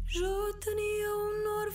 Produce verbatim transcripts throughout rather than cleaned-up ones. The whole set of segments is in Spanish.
Jo tenia un hort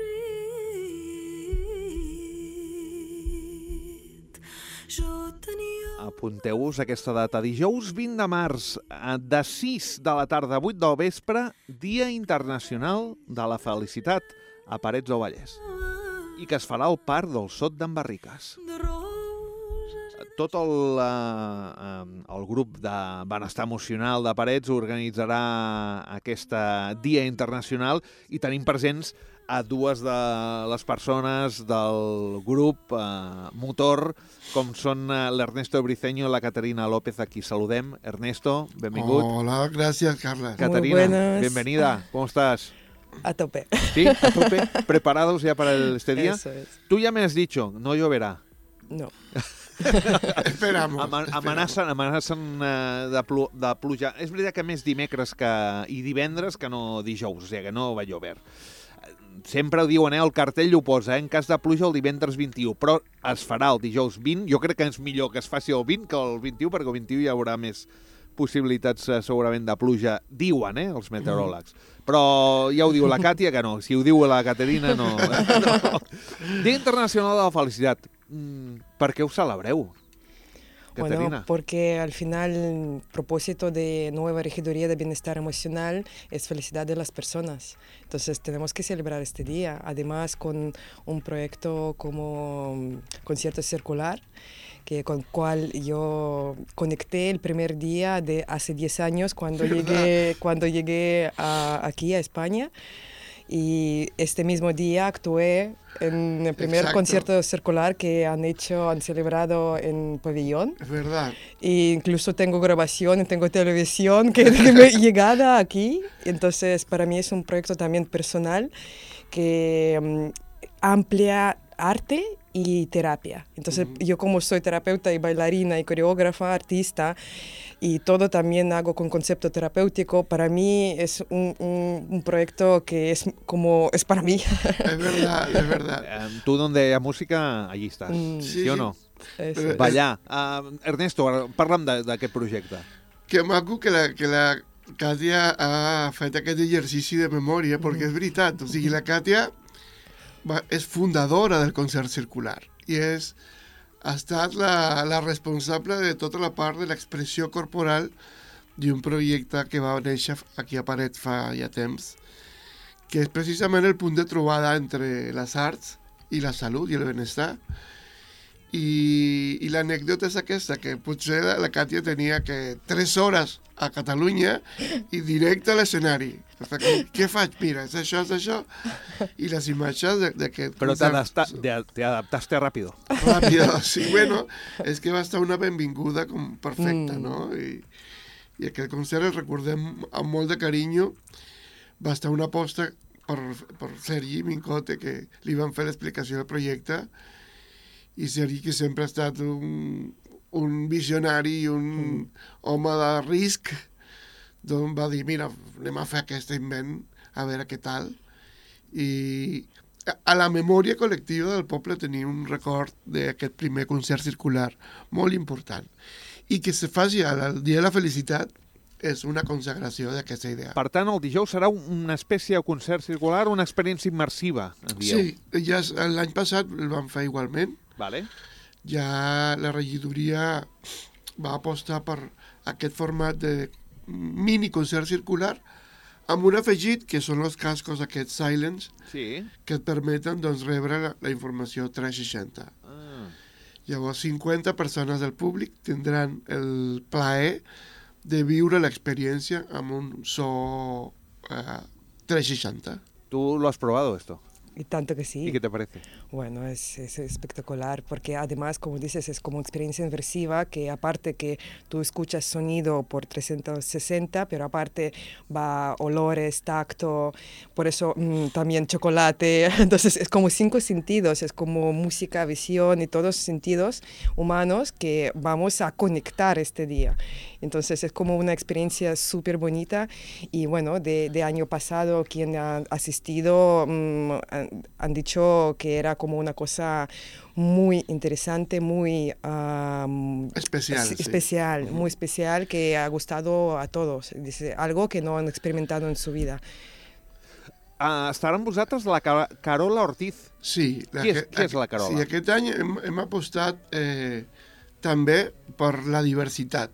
florit. Jo tenia... Apunteu-vos aquesta data, dijous vint de març, de sis de la tarda a vuit del vespre, Dia Internacional de la Felicitat a Parets del Vallès, i que es farà al Parc del Sot d'en Barricas. de roses. Tot el, eh, el grup de benestar emocional de Parets organitzarà aquesta Dia Internacional i tenim presents a dues de les persones del grup eh, motor, com són eh, l'Ernesto Briceño i la Caterina López, a qui saludem. Ernesto, benvingut. Hola, gracias, Carla. Caterina, buenas. bienvenida. ¿Cómo estás? A tope. ¿Sí? ¿A tope? ¿Preparados ya para el- este día? Eso es. Tú ya me has dicho, no lloverá. No. Esperamos. Ama- esperamos. Amenacen, amenacen eh, de, plu de pluja. És veritat que més dimecres que, i divendres que no dijous, o sigui que no va llover. Eh, Sempre ho diuen, eh, el cartell ho posa, eh, en cas de pluja el divendres vint-i-u, però es farà el dijous vint. Jo crec que és millor que es faci el vint que el vint-i-u, perquè el vint-i-u hi haurà més possibilitats eh, segurament de pluja, diuen eh, els meteoròlegs. Però ja ho diu la Càtia, que no. Si ho diu la Caterina, no. no. Dia Internacional de la Felicitat. Mm, per què ho celebreu, Caterina? Bueno, porque al final el propósito de nueva regiduría de bienestar emocional es felicidad de las personas. Entonces tenemos que celebrar este día, además con un proyecto como mm, Concierto Circular, que con cual yo conecté el primer día de hace diez años cuando llegué, cuando llegué a- aquí a España. Y este mismo día actué en el primer Exacto. concierto circular que han hecho, han celebrado en Pabellón. Es verdad. E incluso tengo grabación y tengo televisión que, que me llegada aquí. Entonces, para mí es un proyecto también personal que mm, amplia arte y terapia. Entonces, yo como soy terapeuta y bailarina y coreógrafa, artista, y todo también hago con concepto terapéutico, para mí es un, un- un proyecto que es como, es para mí. Es verdad, es verdad. Eh, tu donde hi ha música, allí estàs. Mm. Sí, Sí, o sí. no? Eso Pero- es. Ballar. Uh, Ernesto, ara parla'm de- d'aquest projecte. Que maco que la, que la Càtia ha fet aquest exercici de memòria, perquè és veritat. O sigui, la Càtia va, és fundadora del concert circular i és, ha estat la, la responsable de tota la part de l'expressió corporal d'un projecte que va néixer aquí a Paret fa ja temps, que és precisament el punt de trobada entre les arts i la salut i el benestar. I, i l'anècdota és aquesta, que potser la, la Càtia tenia que tres hores a Catalunya i directe a l'escenari. Què faig? Mira, és això, és això. I les imatges d'aquest Però concert- t'adapta- te te adaptaste ràpido. Ràpido, sí, bueno, és que va estar una benvinguda com perfecta, Mm. no? I, I aquest concert el recordem amb molt de carinyo. Va estar una aposta per, per Sergi Mincote, que li van fer l'explicació del projecte, i Sergi, que sempre ha estat un, un visionari i un mm. home de risc, doncs va dir, mira, anem a fer aquest invent, a veure què tal. I a- a la memòria col·lectiva del poble tenia un record d'aquest primer concert circular molt important. I que se faci al Dia de la Felicitat és una consagració d'aquesta idea. Per tant, el dijous serà un- una espècie de concert circular, una experiència immersiva, en dieu. Sí, ja és- l'any passat el van fer igualment. Vale. Ja la regidoria va apostar per aquest format de mini concert circular amb un afegit que són els cascos aquests silents Sí. que et permeten doncs, rebre la, la informació tres seixanta. Ah. Llavors cinquanta persones del públic tindran el plaer de viure l'experiència amb un so eh, tres seixanta. ¿Tú lo has probado esto? Y tanto que sí. ¿Y qué te parece? Bueno, es, es espectacular porque además, como dices, es como experiencia inmersiva que aparte que tú escuchas sonido por trescientos sesenta, pero aparte va olores, tacto, por eso mm, también chocolate. Entonces es como cinco sentidos, es como música, visión y todos los sentidos humanos que vamos a conectar este día. Entonces es como una experiencia súper bonita y bueno, de, de año pasado quien ha asistido mm, han, han dicho que era como una cosa muy interesante, muy um, Especial, es- sí. especial, muy especial, que ha gustado a todos. Dice, algo que no han experimentado en su vida. Uh, estarà amb vosaltres la Ca- Carola Ortiz. Sí. Qui és, qui és la Carola? Sí, aquest any hem, hem apostat eh, també per la diversitat.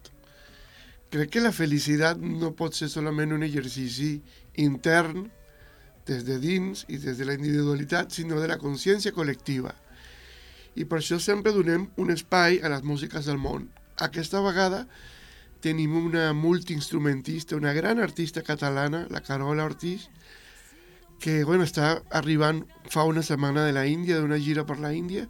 Crec que la felicitat no pot ser solament un exercici intern des de dins i des de la individualitat, sinó de la consciència col·lectiva. I per això sempre donem un espai a les músiques del món. Aquesta vegada tenim una multiinstrumentista, una gran artista catalana, la Carola Ortiz, que bueno, està arribant fa una setmana de la Índia, d'una gira per la Índia,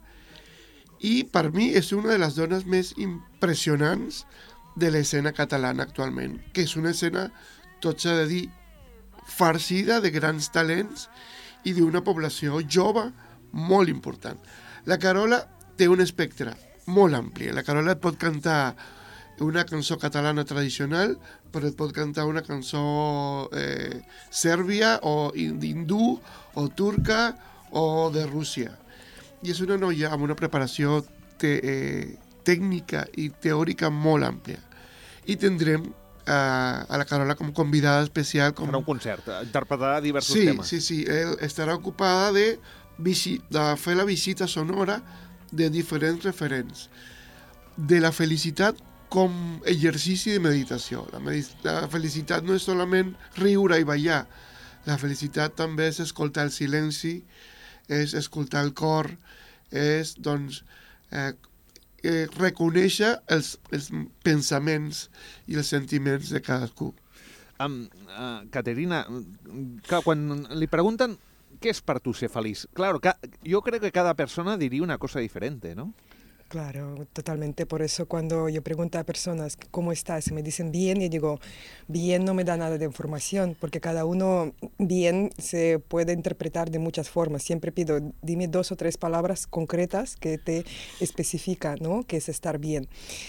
i per mi és una de les dones més impressionants de l'escena catalana actualment, que és una escena, tot s'ha de dir, farcida de grans talents i d'una població jove molt important. La Carola té un espectre molt ampli. La Carola et pot cantar una cançó catalana tradicional, però et pot cantar una cançó eh, sèrbia o hindú o turca o de Rússia. I és una noia amb una preparació te, eh, tècnica i teòrica molt àmplia. I tendrem eh, a la Carola com convidada especial. Com... Farà un concert, interpretarà diversos sí, temes. Sí, sí, ell estarà ocupada de, visi- de fer la visita sonora de diferents referents. De la felicitat com exercici de meditació. La, medis- la felicitat no és solament riure i ballar. La felicitat també és escoltar el silenci, és escoltar el cor, és, doncs, eh, eh, reconèixer els, els pensaments i els sentiments de cadascú. Um, uh, Caterina, clar, quan li pregunten què és per tu ser feliç, claro, ca- jo crec que cada persona diria una cosa diferente, ¿no? Claro, totalmente. Por eso cuando yo pregunto a personas cómo estás y me dicen bien, yo digo, bien no me da nada de información, porque cada uno bien se puede interpretar de muchas formas. Siempre pido, dime dos o tres palabras concretas que te especifican, ¿no? Que es estar bien.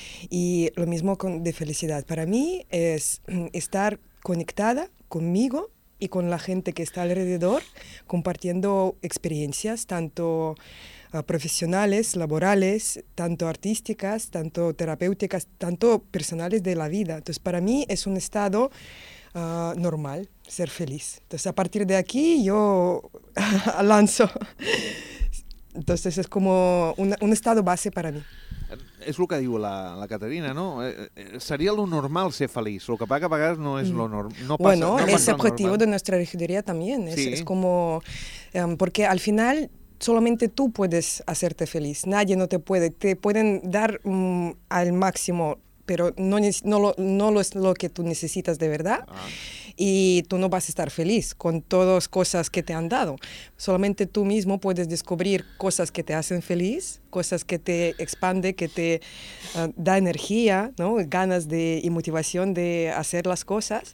Y lo mismo con de felicidad. Para mí es estar conectada conmigo y con la gente que está alrededor, compartiendo experiencias, tanto uh, profesionales, laborales, tanto artísticas, tanto terapéuticas, tanto personales de la vida. Entonces, para mí es un estado uh, normal, ser feliz. Entonces, a partir de aquí, yo lanzo. Entonces, es como un, un estado base para mí. És el que diu la, la Caterina, no? Eh, eh, seria lo normal ser feliç. El que passa que a vegades no és lo normal. No passa, Bueno, no es passa lo objetivo normal. de nuestra regiduría también. Es, Sí. es como, um, porque al final solamente tú puedes hacerte feliz. Nadie no te puede. Te pueden dar um, al máximo, pero no, neces- no, lo, no lo es lo que tú necesitas de verdad. Ah. Y tú no vas a estar feliz con todas cosas que te han dado. Solamente tú mismo puedes descubrir cosas que te hacen feliz, cosas que te expande, que te uh, da energía, ¿no? Ganas de, y motivación de hacer las cosas.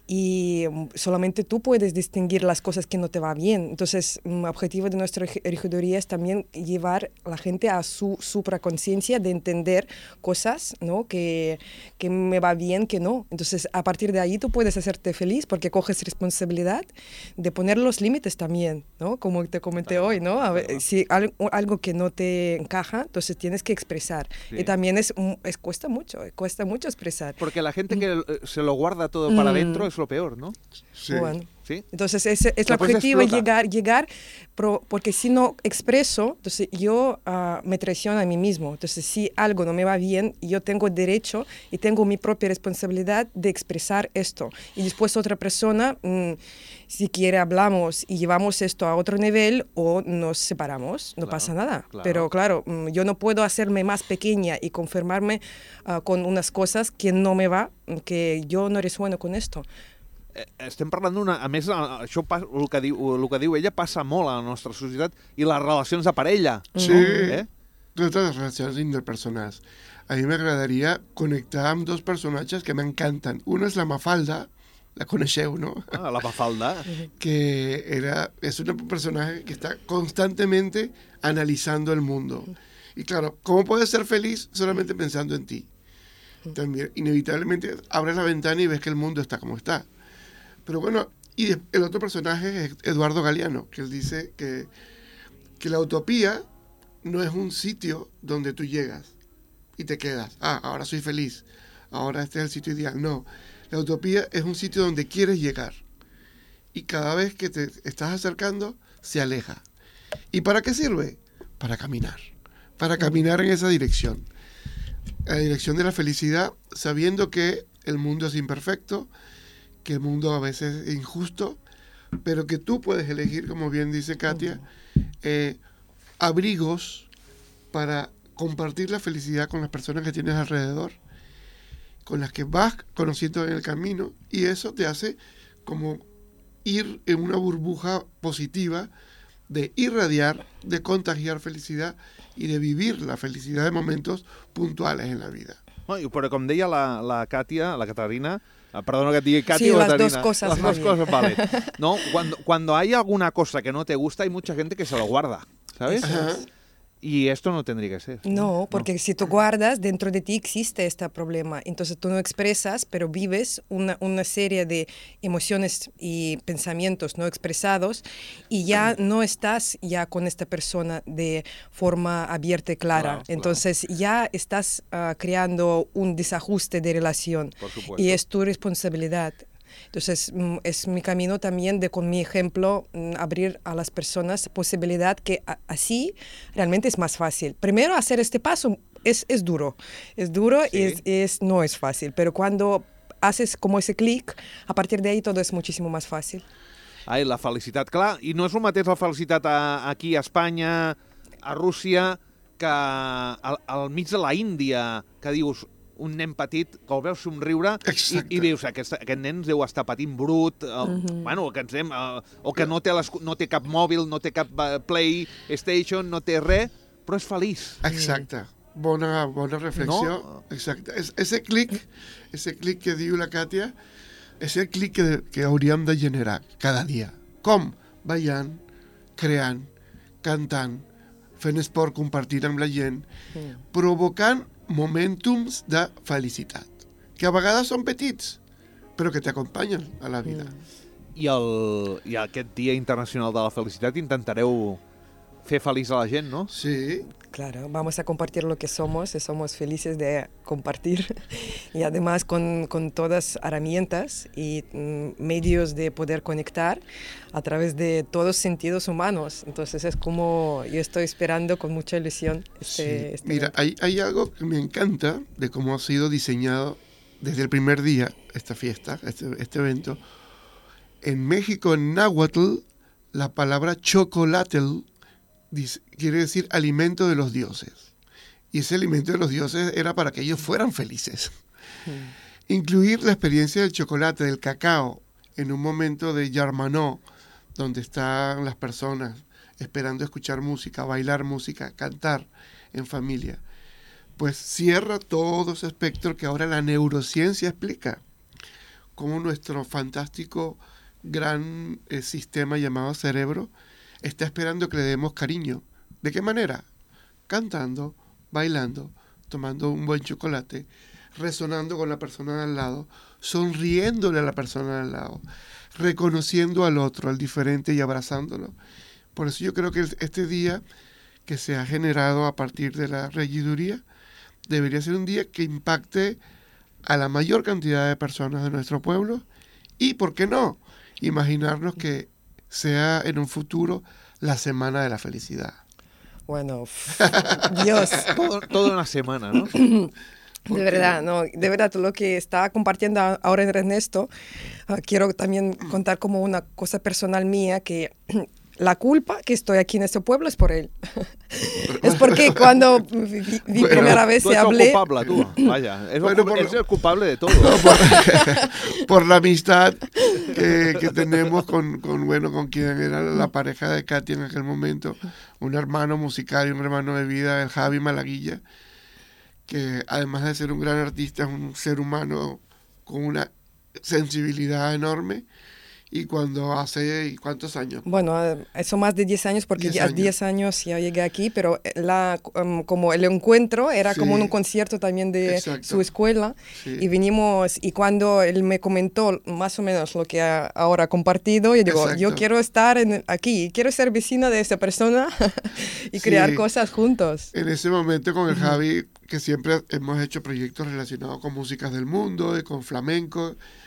Y um, solamente tú puedes distinguir las cosas que no te va bien. Entonces, un objetivo de nuestra reg- regiduría es también llevar a la gente a su supraconciencia de entender cosas, ¿no? que, que me va bien, que no. Entonces, a partir de ahí tú puedes hacerte feliz porque coges responsabilidad de poner los límites también, ¿no? Como te comenté hoy, ¿no? A ver, si algo, algo que no te encaja, entonces tienes que expresar. Sí. Y también es, un- es cuesta mucho, cuesta mucho expresar. Porque la gente que eh, se lo guarda todo para Mm. adentro es lo peor, ¿no? Sí. Bueno. ¿Sí? Entonces, ese es el Después objetivo, explota. llegar, llegar, pro- porque si no expreso, entonces yo ah, me traiciono a mí mismo. Entonces, si algo no me va bien, yo tengo derecho y tengo mi propia responsabilidad de expresar esto. Y después otra persona, mm, si quiere, hablamos y llevamos esto a otro nivel o nos separamos, no Claro, pasa nada. claro. Pero claro, mm, yo no puedo hacerme más pequeña y conformarme ah, con unas cosas que no me va, que yo no resueno con esto. Eh, estem parlant d'una... A més, eh, això, pas- el que, diu, el que diu ella passa molt a la nostra societat i les relacions de parella. Sí, Eh? totes les relacions interpersonals. A mi m'agradaria connectar amb dos personatges que m'encanten. Una és la Mafalda, la coneixeu, no? Ah, la Mafalda. Que era, es un personaje que está constantemente analizando el mundo. Y claro, ¿cómo puedes ser feliz solamente pensando en ti? También, inevitablemente, abres la ventana y ves que el mundo está como está. Pero bueno, y de- el otro personaje es Eduardo Galeano, que él dice que, que la utopía no es un sitio donde tú llegas y te quedas. Ah, ahora soy feliz. Ahora este es el sitio ideal. No, la utopía es un sitio donde quieres llegar. y cada vez que te estás acercando, se aleja. ¿Y para qué sirve? Para caminar, para caminar en esa dirección, la dirección de la felicidad, sabiendo que el mundo es imperfecto, que el mundo a veces es injusto, pero que tú puedes elegir, como bien dice Katia, eh, abrigos para compartir la felicidad con las personas que tienes alrededor, con las que vas conociendo en el camino, y eso te hace como ir en una burbuja positiva de irradiar, de contagiar felicidad y de vivir la felicidad de momentos puntuales en la vida. No, i- però com deia la, la Katia, la Catarina, eh, perdona que et digui Katia Sí, o las Catarina. dos cosas Las va dos bien. cosas, vale. No, cuando, cuando hay alguna cosa que no te gusta, hay mucha gente que se lo guarda, ¿sabes? Ajá. Y esto no tendría que ser. No, porque si tú guardas, dentro de ti existe este problema. Entonces tú no expresas, pero vives una, una serie de emociones y pensamientos no expresados y ya no estás ya con esta persona de forma abierta y clara. Claro, claro. Entonces ya estás ah, creando un desajuste de relación Por supuesto. y es tu responsabilidad. Entonces, mm, es mi camino también de, con mi ejemplo, mm, abrir a las personas posibilidad que a- así realmente es más fácil. Primero, hacer este paso es, es duro, es duro Sí. y es, es- no es fácil, pero cuando haces como ese clic, a partir de ahí todo es muchísimo más fácil. Ai, la felicitat, clar, i no és el mateix la felicitat a, aquí a Espanya, a Rússia, que al, al mig de la Índia, que dius un nen petit que el veus somriure i, Exacte. i dius, aquest, aquest nen deu estar patint brut, uh, Mhm. bueno, que ens anem, uh, o que no té, les, no té cap mòbil, no té cap uh, PlayStation, no té res, però és feliç. Exacte. Bona, bona reflexió. No? Exacte. Es, ese clic, ese clic que diu la Katia, és el clic que, que hauríem de generar cada dia. Com? Ballant, creant, cantant, fent esport, compartint amb la gent, provocant momentums de felicitat, que a vegades són petits, però que t'acompanyen a la vida. I, el, I aquest Dia Internacional de la Felicitat intentareu fer feliç a la gent, no? Sí, Claro, vamos a compartir lo que somos y somos felices de compartir y además con, con todas herramientas y mm, medios de poder conectar a través de todos sentidos humanos. Entonces es como yo estoy esperando con mucha ilusión este, sí. este Mira, evento. hay, hay algo que me encanta de cómo ha sido diseñado desde el primer día esta fiesta, este, este evento. En México, en náhuatl, la palabra chocolatl dice- quiere decir alimento de los dioses. Y ese alimento de los dioses era para que ellos fueran felices. Incluir la experiencia del chocolate, del cacao, en un momento de Yarmanó, donde están las personas esperando escuchar música, bailar música, cantar en familia, pues cierra todo ese espectro que ahora la neurociencia explica, cómo nuestro fantástico gran eh, sistema llamado cerebro está esperando que le demos cariño. ¿De qué manera? Cantando, bailando, tomando un buen chocolate, resonando con la persona de al lado, sonriéndole a la persona de al lado, reconociendo al otro, al diferente y abrazándolo. Por eso yo creo que el- este día que se ha generado a partir de la regiduría debería ser un día que impacte a la mayor cantidad de personas de nuestro pueblo y, ¿por qué no?, imaginarnos que sea en un futuro la Semana de la Felicidad. Bueno, uf, Dios, Todo, toda una semana, ¿no? de verdad, no, de verdad, lo que está compartiendo a- ahora Ernesto, ah, quiero también contar como una cosa personal mía que la culpa que estoy aquí en este pueblo es por él. Es porque cuando vi, vi Bueno, primera vez Tú se ets el hablé, culpable, tú. Vaya, és, Bueno, el, por és lo- el culpable de todo. por, por la amistad que, que tenemos con, con, bueno, con quien era la pareja de Katia en aquel momento, un hermano musical y un hermano de vida, el Javi Malaguilla, que además de ser un gran artista, es un ser humano con una sensibilidad enorme. Y cuando hace, ¿cuántos años? bueno, eh, eso más de diez años, porque diez ya años. diez años ya llegué aquí, pero la, um, como el encuentro era Sí. como un concierto también de Exacto. su escuela. Sí. Y vinimos, y cuando él me comentó más o menos lo que ha ahora compartido, yo digo, Exacto. yo quiero estar en, aquí, quiero ser vecina de esa persona y Sí. crear cosas juntos. En ese momento con el Javi, que siempre hemos hecho proyectos relacionados con músicas del mundo y con flamenco,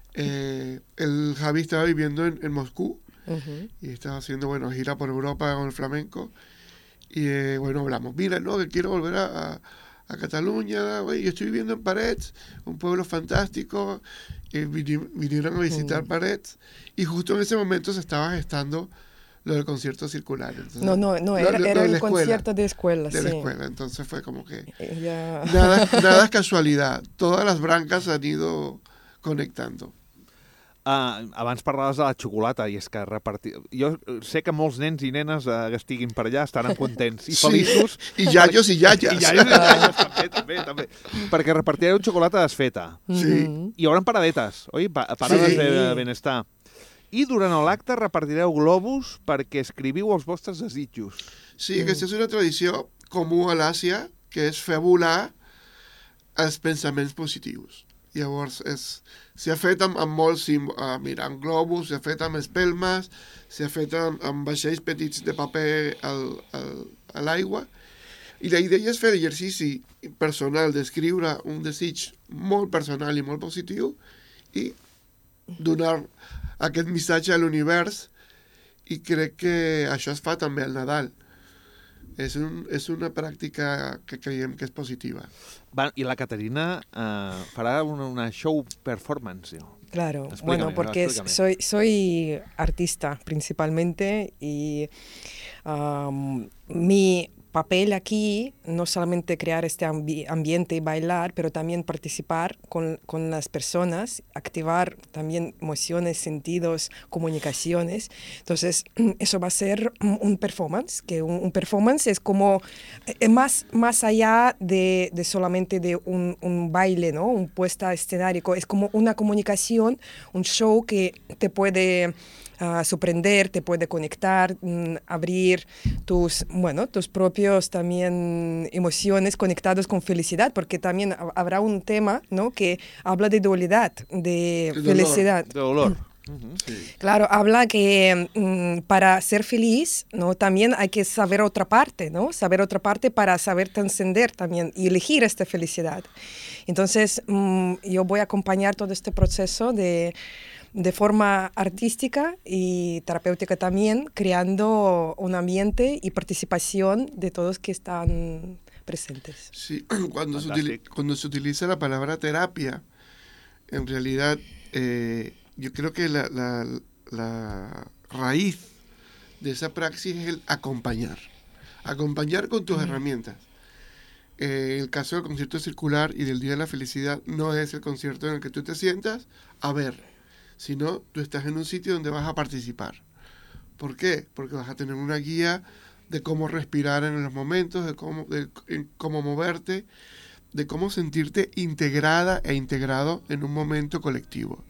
Eh, el Javi estaba viviendo en, en Moscú Ujú. y estaba haciendo, bueno, gira por Europa con el flamenco. Y eh, bueno, hablamos, mira, no, que quiero volver a, a, a Cataluña, oye, yo estoy viviendo en Parets, un pueblo fantástico, eh, vini- vinieron a visitar Mm. Parets, y justo en ese momento se estaba gestando lo del concierto circular. Entonces, No, no, no, lo- era, lo- lo era de el la escuela, concierto de escuela, de sí. la escuela, entonces fue como que Eh, ya- nada, nada es casualidad, todas las brancas han ido conectando. Uh, abans parlaves de la xocolata i és que repartir... Jo sé que molts nens i nenes uh, que estiguin per allà estaran contents i Sí, feliços. y yayos y yayas. I ja, ja, ja, també, també, també. Perquè repartireu xocolata desfeta. Sí. Ujú. Hi haurà paradetes, oi? Pa parades Sí. de benestar. I durant l'acte repartireu globus perquè escriviu els vostres desitjos. Sí, aquesta és una tradició comú a l'Àsia, que és fer volar els pensaments positius. Llavors, és, s'ha fet amb, amb molts símbols, uh, mira, amb globus, s'ha fet amb espelmes, s'ha fet amb, amb vaixells petits de paper al, al, a l'aigua, i la idea és fer exercici personal, d'escriure un desig molt personal i molt positiu, i donar aquest missatge a l'univers, i crec que això es fa també al Nadal. És, un, és una pràctica que creiem que és positiva. Va, I la Caterina uh, farà una, una show performance. No? Claro, Explícame, bueno, porque es- explícame. soy, soy artista principalmente y am, mi papel aquí no solamente crear este ambi- ambiente y bailar, pero también participar con, con las personas, activar también emociones, sentidos, comunicaciones. Entonces, eso va a ser un un performance, que un, un performance es como eh, más, más allá de, de solamente de un, un baile, ¿no? Un puesta escenario, es como una comunicación, un show que te puede ah, sorprender, te puede conectar, mm, abrir tus, bueno, tus propios también emociones conectados con felicidad, porque también ha- habrá un tema, ¿no? Que habla de dualidad, de De dolor. felicidad. De dolor. Uh-huh. Claro, habla que mm, para ser feliz, ¿no? También hay que saber otra parte, ¿no? Saber otra parte para saber trascender también y elegir esta felicidad. Entonces, mm, yo voy a acompañar todo este proceso de, de forma artística y terapéutica también, creando un ambiente y participación de todos que están presentes. Sí, cuando se, utili- Fantástico. cuando se utiliza la palabra terapia, en realidad eh, yo creo que la, la, la raíz de esa praxis es el acompañar. Acompañar con tus herramientas. Eh, el caso del concierto circular y del Día de la Felicidad no es el concierto en el que tú te sientas a ver, sino tú estás en un sitio donde vas a participar. ¿Por qué? Porque vas a tener una guía de cómo respirar en los momentos, de cómo, de, en cómo moverte, de cómo sentirte integrada e integrado en un momento colectivo.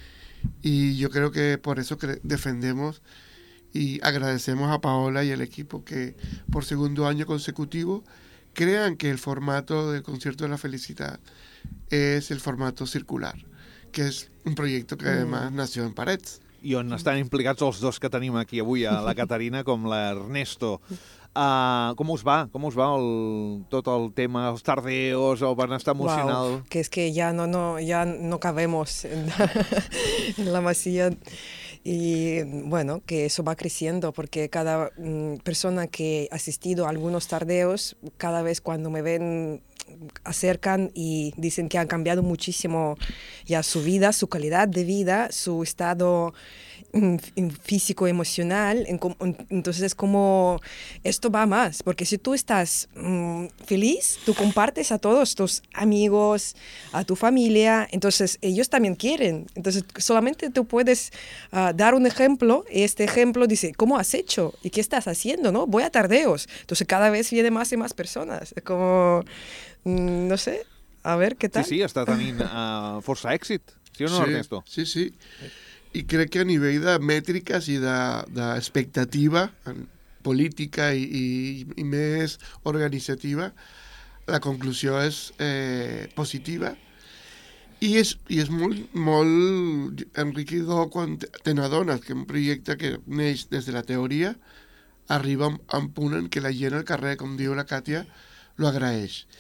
Y yo creo que por eso cre- defendemos y agradecemos a Paola y al equipo que por segundo año consecutivo crean que el formato del Concierto de la Felicidad es el formato circular, que es un proyecto que además nació en Parets. I on estan implicats els dos que tenim aquí avui, a la Caterina com l'Ernesto. Uh, com us va? Com us va el, tot el tema, els tardeos, el benestar emocional? Wow, que es que ya no, no, ya no cabemos en la, en la masilla. Y bueno, que eso va creciendo porque cada mm, persona que ha asistido a algunos tardeos, cada vez cuando me ven acercan y dicen que han cambiado muchísimo ya su vida, su calidad de vida, su estado mm, físico, emocional. En com- Entonces es como, esto va más, porque si tú estás mm, feliz, tú compartes a todos tus amigos, a tu familia, entonces ellos también quieren. Entonces solamente tú puedes ah, dar un ejemplo, y este ejemplo dice, ¿cómo has hecho? ¿Y qué estás haciendo? ¿No? Voy a tardeos. Entonces cada vez vienen más y más personas. Es como, mm, no sé, a ver qué Sí, tal. sí, està tenint uh, força èxit. Sí o no, sí, Ernesto? Sí, sí. I crec que a nivell de mètriques i d'expectativa de, política i, i, i més organitzativa, la conclusió és eh, positiva i és, i és molt, molt enriquidor quan te, te n'adones que un projecte que neix des de la teoria arriba a un punt en què la gent al carrer, com diu la Càtia, lo agraeix.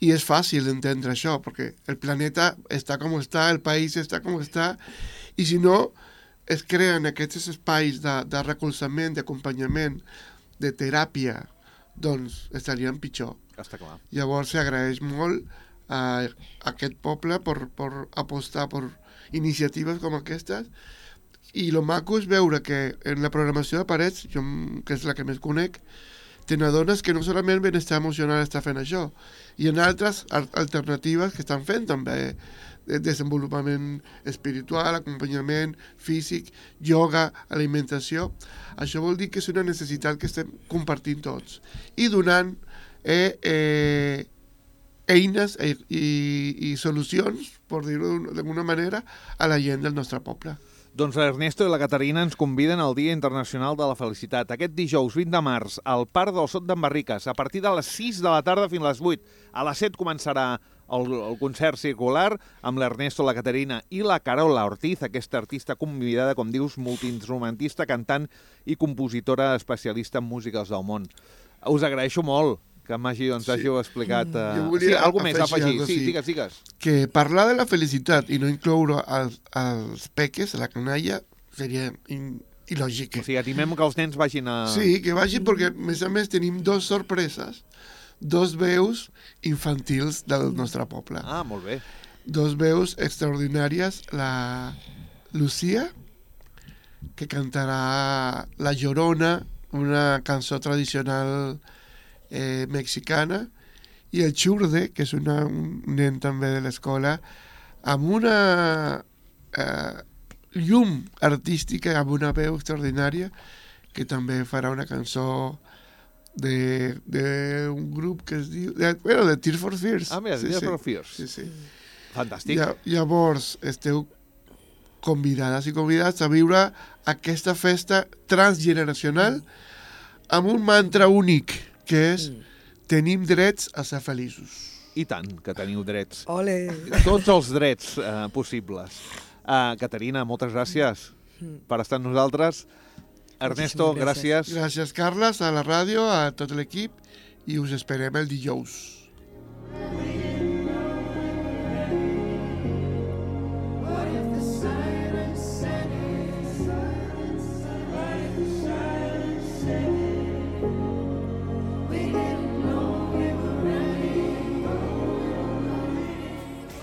I és fàcil d'entendre això, perquè el planeta està com està, el país està com està, i si no es creen aquests espais de, de recolzament, d'acompanyament, de teràpia, doncs estaríem pitjor. Està clar. Llavors s'agraeix molt a, a aquest poble per, per apostar per iniciatives com aquestes, i el maco és veure que en la programació de Parets, jo, que és la que més conec, te n'adones que no solament benestar emocional està fent això, i en altres alternatives que estan fent també de desenvolupament espiritual, acompanyament físic, yoga, alimentació. Això vol dir que és una necessitat que estem compartint tots i donant eh, eh, eines i, i, i solucions, per dir-ho d'alguna manera, a la gent del nostre poble. Doncs l'Ernesto i la Caterina ens conviden al Dia Internacional de la Felicitat. Aquest dijous vint de març, al Parc del Sot d'en Barriques, a partir de les sis de la tarda fins a les vuit. A les set començarà el, el concert circular amb l'Ernesto, la Caterina i la Carola Ortiz, aquesta artista convidada, com dius, multiinstrumentista, cantant i compositora especialista en músiques del món. Us agraeixo molt que m'hagi, doncs, Sí. hàgiu explicat... Jo Uh... volia Sí, alguna més a afegir afegir. algo, Sí, sí. digues, digues. Que parlar de la felicitat i no incloure els, els peques, la canalla, seria in, il·lògic. O sigui, animem que els nens vagin a... Sí, que vagin perquè, a més a més, tenim dos sorpreses, dos veus infantils del nostre poble. Ah, molt bé. Dos veus extraordinàries, la Lucía, que cantarà La Llorona, una cançó tradicional eh, mexicana, i el Xurde, que és una, un nen també de l'escola, amb una eh, llum artística, amb una veu extraordinària, que també farà una cançó de, de un grup que es diu... De, bueno, de Tears for Fears. Ah, mira, Sí, Tears sí. for Fears. Sí, sí. Fantàstic. Lla- Llavors, esteu convidades i convidats a viure aquesta festa transgeneracional amb un mantra únic, que és tenim drets a ser feliços. I tant, que teniu drets. Ole! Tots els drets eh, possibles. Uh, Caterina, moltes gràcies per estar amb nosaltres. Ernesto, Moltíssimes gràcies. gràcies. Gràcies, Carles, a la ràdio, a tot l'equip, i us esperem el dijous.